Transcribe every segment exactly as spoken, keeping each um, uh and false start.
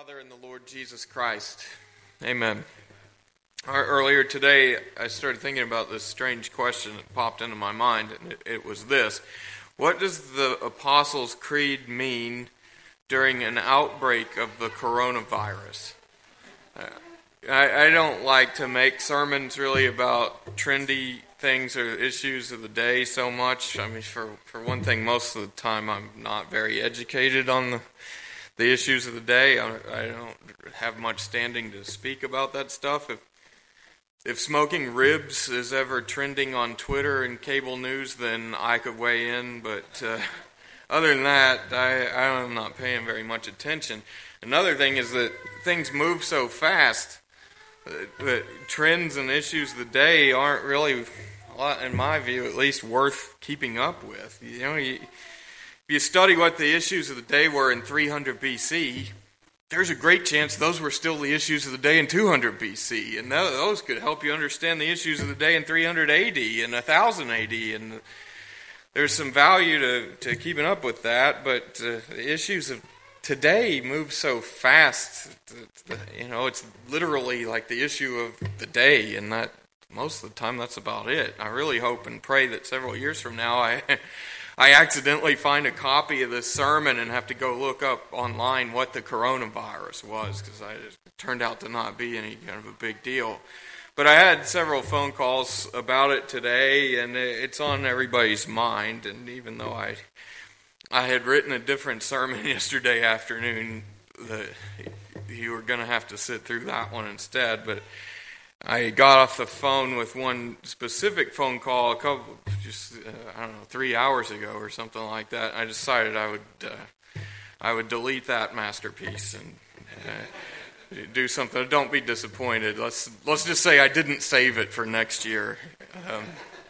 Father, and the Lord Jesus Christ. Amen. Earlier today, I started thinking about this strange question that popped into my mind, and it, it was this. What does the Apostles' Creed mean during an outbreak of the coronavirus? Uh, I, I don't like to make sermons really about trendy things or issues of the day so much. I mean, for, for one thing, most of the time I'm not very educated on the The issues of the day. I, I don't have much standing to speak about that stuff. If if smoking ribs is ever trending on Twitter and cable news, then I could weigh in. But uh, other than that, I, I'm not paying very much attention. Another thing is that things move so fast that, that trends and issues of the day aren't really, in my view at least, worth keeping up with. You know, you, If you study what the issues of the day were in three hundred B C, there's a great chance those were still the issues of the day in two hundred B C, and those could help you understand the issues of the day in three hundred A D and one thousand A D, and there's some value to, to keeping up with that, but uh, the issues of today move so fast, that, you know, it's literally like the issue of the day, and that most of the time that's about it. I really hope and pray that several years from now I... I accidentally find a copy of this sermon and have to go look up online what the coronavirus was, because it turned out to not be any kind of a big deal. But I had several phone calls about it today, and it's on everybody's mind. And even though I I had written a different sermon yesterday afternoon, that you were going to have to sit through that one instead. But I got off the phone with one specific phone call a couple, just uh, I don't know, three hours ago or something like that. I decided I would uh, I would delete that masterpiece and uh, do something. Don't be disappointed. Let's let's just say I didn't save it for next year. Um,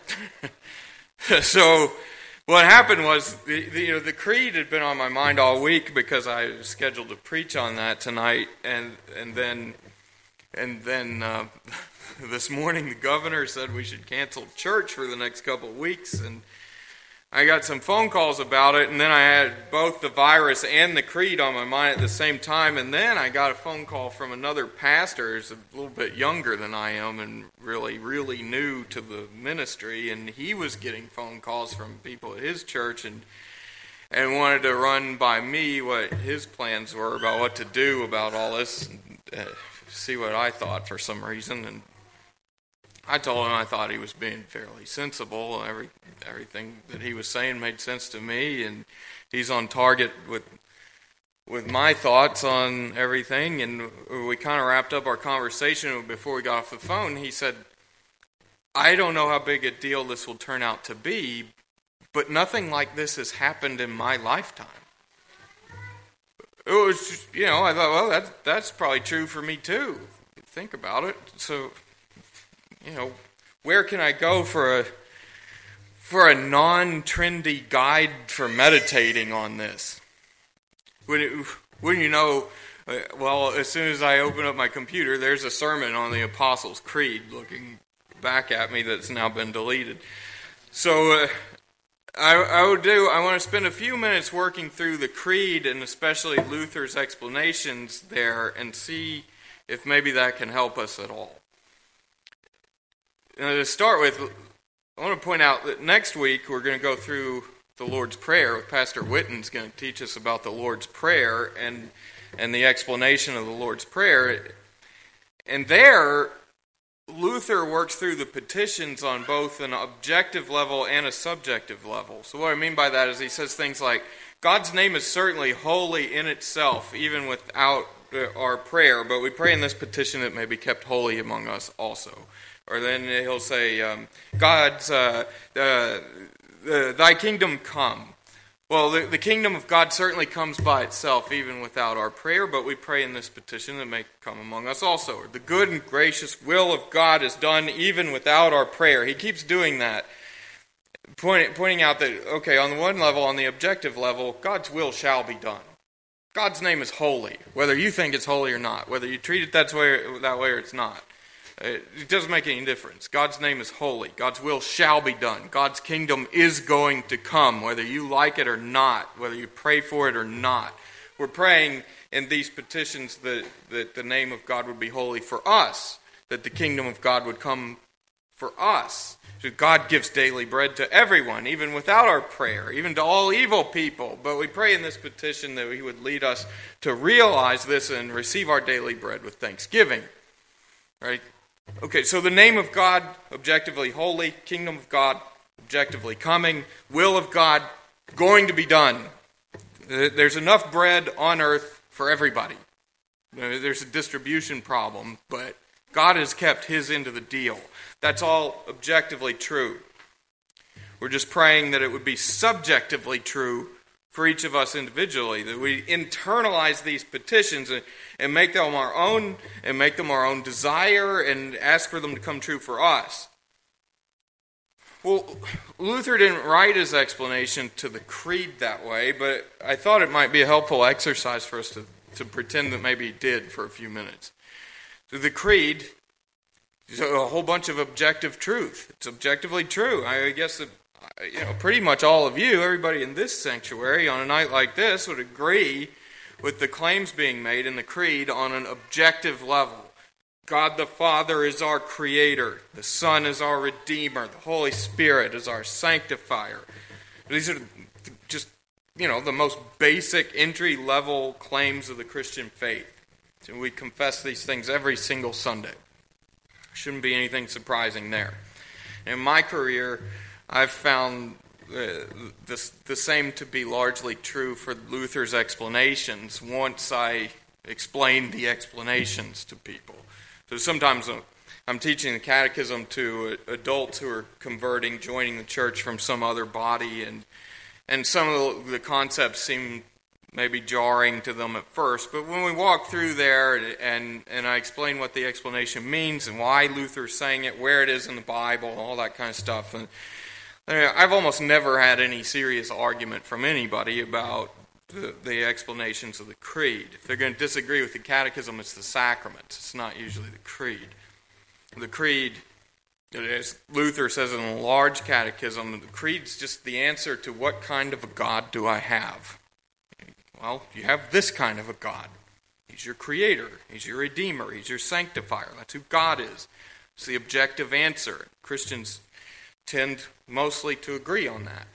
so what happened was the, the you know the creed had been on my mind all week because I was scheduled to preach on that tonight, and and then. And then uh, this morning the governor said we should cancel church for the next couple of weeks, and I got some phone calls about it, and then I had both the virus and the creed on my mind at the same time, and then I got a phone call from another pastor who's a little bit younger than I am and really, really new to the ministry, and he was getting phone calls from people at his church and and wanted to run by me what his plans were about what to do about all this, and, uh, see what I thought for some reason, and I told him I thought he was being fairly sensible. Every everything that he was saying made sense to me, and he's on target with with my thoughts on everything. And we kind of wrapped up our conversation before we got off the phone. He said, "I don't know how big a deal this will turn out to be, but nothing like this has happened in my lifetime." It was, you know, I thought, well, that's, that's probably true for me too. Think about it. So, you know, where can I go for a for a non-trendy guide for meditating on this? Wouldn't, wouldn't you know, uh, well, as soon as I open up my computer, there's a sermon on the Apostles' Creed looking back at me that's now been deleted. So, uh, I, I would do. I want to spend a few minutes working through the creed and especially Luther's explanations there and see if maybe that can help us at all. Now, to start with, I want to point out that next week we're going to go through the Lord's Prayer. Pastor Witten's going to teach us about the Lord's Prayer and and the explanation of the Lord's Prayer. And there, Luther works through the petitions on both an objective level and a subjective level. So what I mean by that is he says things like, God's name is certainly holy in itself, even without our prayer, but we pray in this petition that may be kept holy among us also. Or then he'll say, um, God's, uh, uh, uh, thy kingdom come. Well, the, the kingdom of God certainly comes by itself, even without our prayer, but we pray in this petition that may come among us also. The good and gracious will of God is done even without our prayer. He keeps doing that, point, pointing out that, okay, on the one level, on the objective level, God's will shall be done. God's name is holy, whether you think it's holy or not, whether you treat it that way, that way or it's not. It doesn't make any difference. God's name is holy. God's will shall be done. God's kingdom is going to come, whether you like it or not, whether you pray for it or not. We're praying in these petitions that, that the name of God would be holy for us, that the kingdom of God would come for us. So God gives daily bread to everyone, even without our prayer, even to all evil people. But we pray in this petition that He would lead us to realize this and receive our daily bread with thanksgiving. Right? Okay, so the name of God, objectively holy, kingdom of God, objectively coming, will of God, going to be done. There's enough bread on earth for everybody. There's a distribution problem, but God has kept His end of the deal. That's all objectively true. We're just praying that it would be subjectively true for each of us individually, that we internalize these petitions and, and make them our own, and make them our own desire, and ask for them to come true for us. Well, Luther didn't write his explanation to the creed that way, but I thought it might be a helpful exercise for us to, to pretend that maybe he did for a few minutes. So the creed is a whole bunch of objective truth. It's objectively true. I guess that, you know, pretty much all of you, everybody in this sanctuary on a night like this would agree with the claims being made in the creed on an objective level. God the Father is our Creator. The Son is our Redeemer. The Holy Spirit is our Sanctifier. These are just, you know, the most basic entry-level claims of the Christian faith. So we confess these things every single Sunday. Shouldn't be anything surprising there. In my career, I've found uh, this, the same to be largely true for Luther's explanations once I explain the explanations to people. So sometimes I'm teaching the catechism to adults who are converting, joining the church from some other body, and and some of the concepts seem maybe jarring to them at first. But when we walk through there and, and I explain what the explanation means and why Luther's saying it, where it is in the Bible, all that kind of stuff, and I've almost never had any serious argument from anybody about The, the explanations of the creed. If they're going to disagree with the catechism, it's the sacraments. It's not usually the creed. The creed, as Luther says in a large catechism, the creed's just the answer to what kind of a God do I have? Well, you have this kind of a God. He's your creator. He's your redeemer. He's your sanctifier. That's who God is. It's the objective answer. Christians tend mostly to agree on that.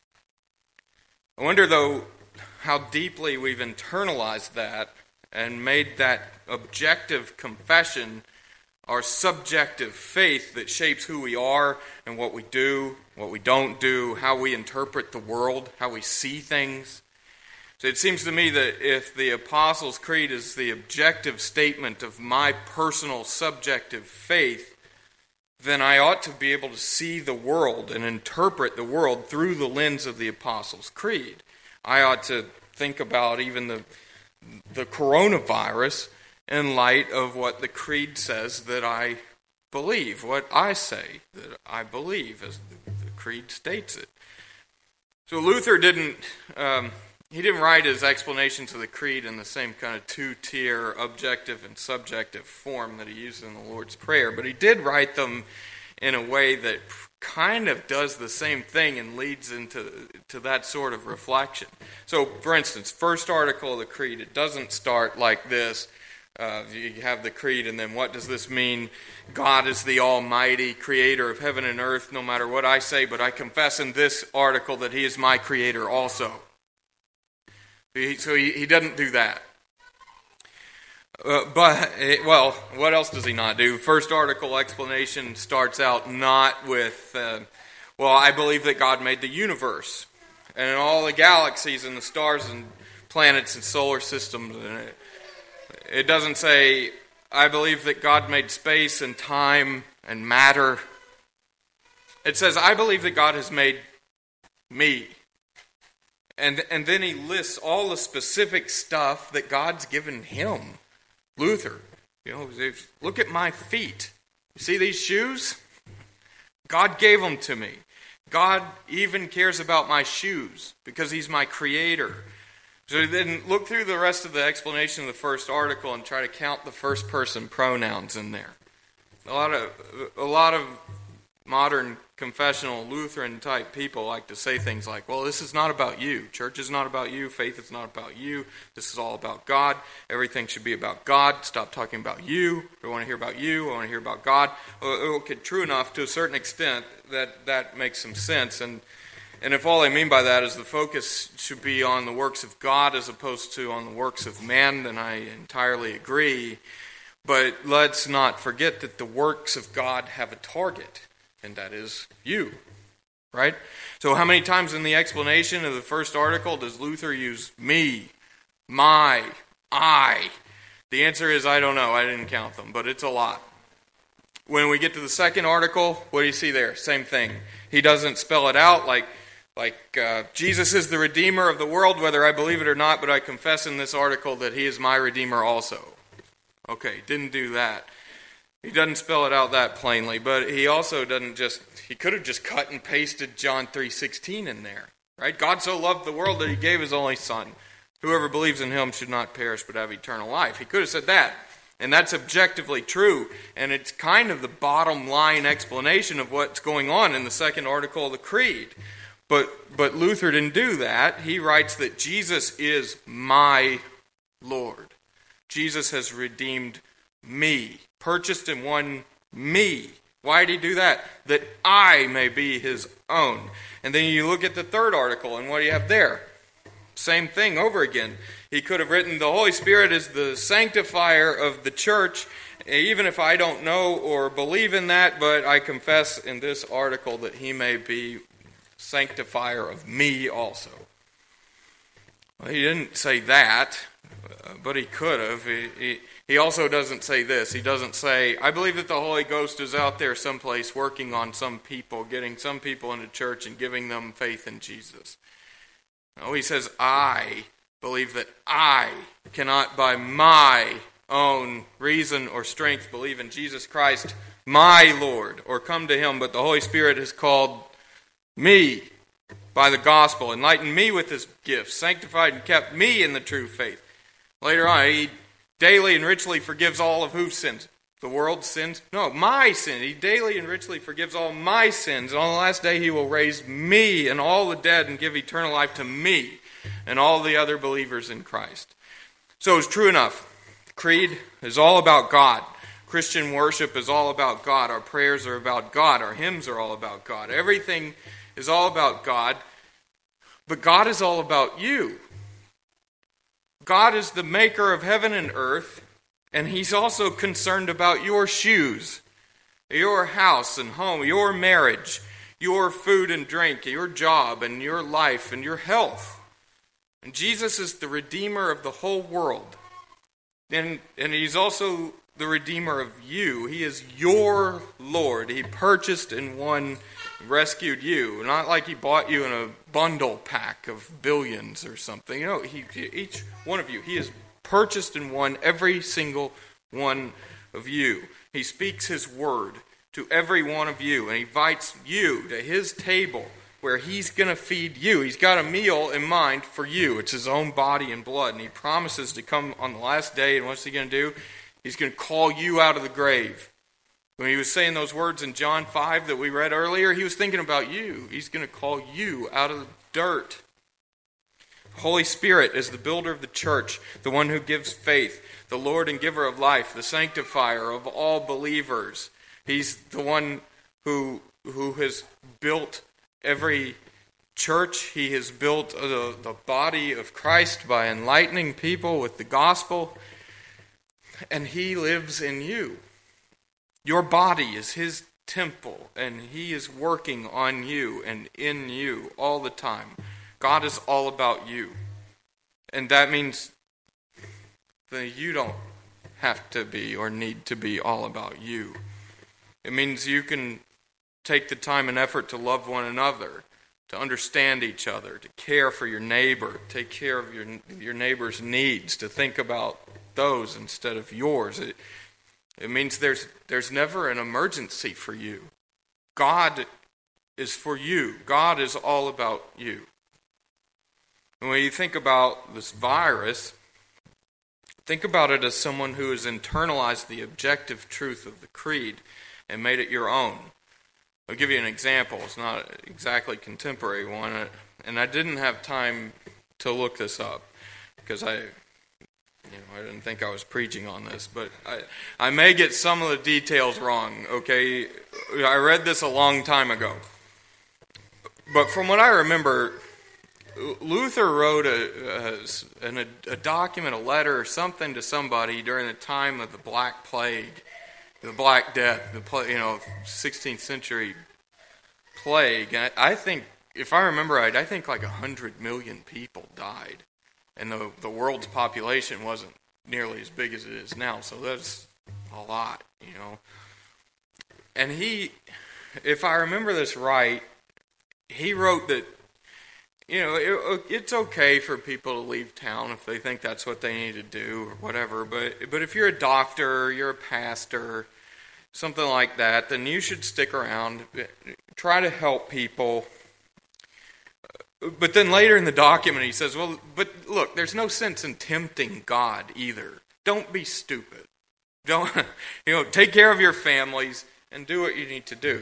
I wonder, though, how deeply we've internalized that and made that objective confession our subjective faith that shapes who we are and what we do, what we don't do, how we interpret the world, how we see things. So it seems to me that if the Apostles' Creed is the objective statement of my personal subjective faith, then I ought to be able to see the world and interpret the world through the lens of the Apostles' Creed. I ought to think about even the the coronavirus in light of what the creed says that I believe, what I say that I believe, as the, the creed states it. So Luther didn't um, he didn't write his explanations of the creed in the same kind of two-tier objective and subjective form that he used in the Lord's Prayer, but he did write them in a way that kind of does the same thing and leads into to that sort of reflection. So, for instance, first article of the creed, it doesn't start like this. Uh, you have the creed, and then what does this mean? God is the Almighty, creator of heaven and earth, no matter what I say, but I confess in this article that He is my creator also. He, so he, he doesn't do that. Uh, but, well, what else does he not do? First article explanation starts out not with, uh, well, I believe that God made the universe and all the galaxies and the stars and planets and solar systems. And it, it doesn't say, I believe that God made space and time and matter. It says, I believe that God has made me. And, and then he lists all the specific stuff that God's given him. Luther, you know, look at my feet. You see these shoes? God gave them to me. God even cares about my shoes because He's my creator. So then look through the rest of the explanation of the first article and try to count the first person pronouns in there. A lot of a lot of modern confessional Lutheran type people like to say things like, well, this is not about you. Church is not about you. Faith is not about you. This is all about God. Everything should be about God. Stop talking about you. I want to hear about you. I want to hear about God. Okay, true enough, to a certain extent, that, that makes some sense. And and if all I mean by that is the focus should be on the works of God as opposed to on the works of man, then I entirely agree. But let's not forget that the works of God have a target. And that is you, right? So how many times in the explanation of the first article does Luther use me, my, I? The answer is I don't know. I didn't count them, but it's a lot. When we get to the second article, what do you see there? Same thing. He doesn't spell it out like, like uh, Jesus is the Redeemer of the world, whether I believe it or not, but I confess in this article that he is my Redeemer also. Okay, didn't do that. He doesn't spell it out that plainly, but he also doesn't just, he could have just cut and pasted John three sixteen in there, right? God so loved the world that he gave his only son. Whoever believes in him should not perish but have eternal life. He could have said that, and that's objectively true, and it's kind of the bottom line explanation of what's going on in the second article of the Creed. But, but Luther didn't do that. He writes that Jesus is my Lord. Jesus has redeemed me. Purchased and won me. Why did he do that? That I may be his own. And then you look at the third article, and what do you have there? Same thing over again. He could have written, the Holy Spirit is the sanctifier of the church, even if I don't know or believe in that, but I confess in this article that he may be sanctifier of me also. Well, he didn't say that, but he could have. He, he, he also doesn't say this. He doesn't say, I believe that the Holy Ghost is out there someplace working on some people, getting some people into church and giving them faith in Jesus. No, he says, I believe that I cannot by my own reason or strength believe in Jesus Christ, my Lord, or come to him, but the Holy Spirit has called me by the gospel, enlightened me with his gifts, sanctified and kept me in the true faith. Later on, he daily and richly forgives all of whose sins? The world's sins? No, my sin. He daily and richly forgives all my sins. And on the last day, he will raise me and all the dead and give eternal life to me and all the other believers in Christ. So it's true enough. Creed is all about God. Christian worship is all about God. Our prayers are about God. Our hymns are all about God. Everything is all about God. But God is all about you. God is the maker of heaven and earth, and he's also concerned about your shoes, your house and home, your marriage, your food and drink, your job and your life and your health. And Jesus is the Redeemer of the whole world. And, and he's also the Redeemer of you. He is your Lord. He purchased and won, rescued you. Not like he bought you in a bundle pack of billions or something. You know, he, each one of you, he has purchased and won every single one of you. He speaks his word to every one of you, and he invites you to his table where he's going to feed you. He's got a meal in mind for you. It's his own body and blood, and he promises to come on the last day, and what's he going to do? He's going to call you out of the grave. When he was saying those words in John five that we read earlier, he was thinking about you. He's going to call you out of the dirt. The Holy Spirit is the builder of the church, the one who gives faith, the Lord and giver of life, the sanctifier of all believers. He's the one who, who has built every church. He has built the, the body of Christ by enlightening people with the gospel, and he lives in you. Your body is his temple, and he is working on you and in you all the time. God is all about you. And that means that you don't have to be or need to be all about you. It means you can take the time and effort to love one another, to understand each other, to care for your neighbor, take care of your, your neighbor's needs, to think about those instead of yours. It, It means there's there's never an emergency for you. God is for you. God is all about you. And when you think about this virus, think about it as someone who has internalized the objective truth of the creed and made it your own. I'll give you an example. It's not exactly a contemporary one, and I didn't have time to look this up because I, you know, I didn't think I was preaching on this, but I, I may get some of the details wrong. Okay, I read this a long time ago, but from what I remember, Luther wrote a, a, a document, a letter, or something to somebody during the time of the Black Plague, the Black Death, the you know sixteenth century plague. And I, I think, if I remember right, I think like a hundred million people died, and the the world's population wasn't nearly as big as it is now. So that's a lot, you know. And he, if I remember this right, he wrote that, you know, it, it's okay for people to leave town if they think that's what they need to do or whatever. But but if you're a doctor, you're a pastor, something like that, then you should stick around, try to help people. But then later in the document he says, well, but look, there's no sense in tempting God either. Don't be stupid. Don't, you know, take care of your families and do what you need to do.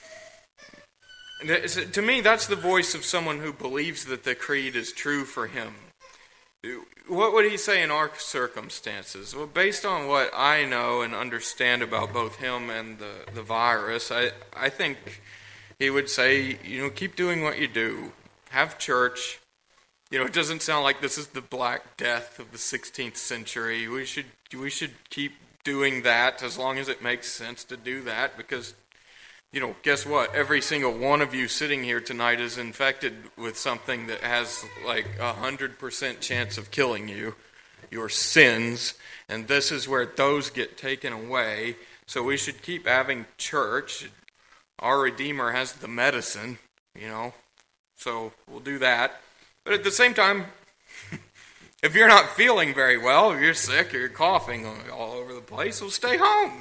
To me, that's the voice of someone who believes that the creed is true for him. What would he say in our circumstances? Well, based on what I know and understand about both him and the, the virus, I, I think he would say, you know, keep doing what you do. Have church. You know, it doesn't sound like this is the Black Death of the sixteenth century. We should we should keep doing that as long as it makes sense to do that, because, you know, guess what? Every single one of you sitting here tonight is infected with something that has like a hundred percent chance of killing you, your sins, and this is where those get taken away. So we should keep having church. Our Redeemer has the medicine, you know, so we'll do that. But at the same time, if you're not feeling very well, if you're sick or you're coughing all over the place, well, stay home.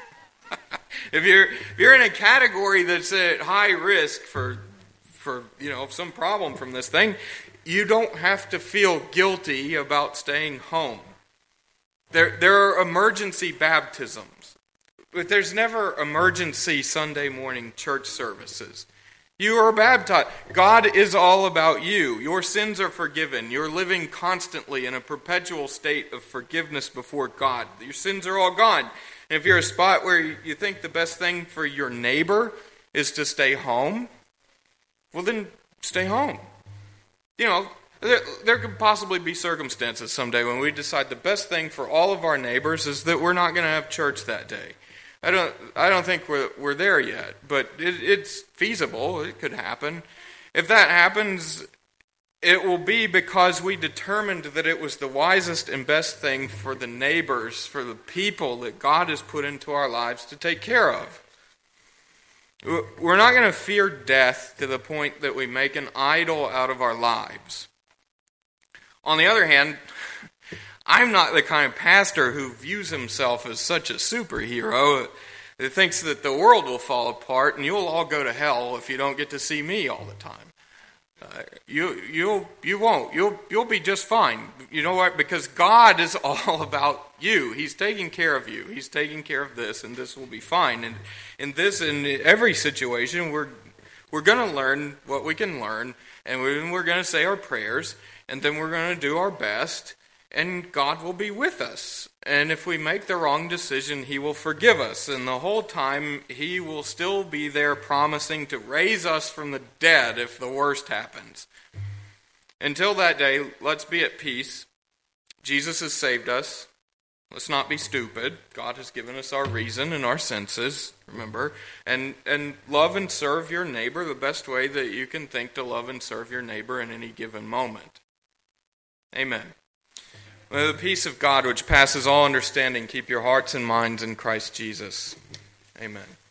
If you're if you're in a category that's at high risk for for you know some problem from this thing, you don't have to feel guilty about staying home. There there are emergency baptisms, but there's never emergency Sunday morning church services. You are baptized. God is all about you. Your sins are forgiven. You're living constantly in a perpetual state of forgiveness before God. Your sins are all gone. And if you're a spot where you think the best thing for your neighbor is to stay home, well then stay home. You know, there, there could possibly be circumstances someday when we decide the best thing for all of our neighbors is that we're not going to have church that day. I don't I don't think we're we're there yet, but it, it's feasible. It could happen. If that happens, it will be because we determined that it was the wisest and best thing for the neighbors, for the people that God has put into our lives to take care of. We're not going to fear death to the point that we make an idol out of our lives. On the other hand, I'm not the kind of pastor who views himself as such a superhero that thinks that the world will fall apart and you'll all go to hell if you don't get to see me all the time. Uh, you you you won't. You'll you'll be just fine. You know what? Because God is all about you. He's taking care of you. He's taking care of this, and this will be fine. And in this, in every situation, we're we're going to learn what we can learn, and we're, we're going to say our prayers, and then we're going to do our best. And God will be with us. And if we make the wrong decision, He will forgive us. And the whole time, He will still be there promising to raise us from the dead if the worst happens. Until that day, let's be at peace. Jesus has saved us. Let's not be stupid. God has given us our reason and our senses, remember. And, and love and serve your neighbor the best way that you can think to love and serve your neighbor in any given moment. Amen. May the peace of God, which passes all understanding, keep your hearts and minds in Christ Jesus. Amen.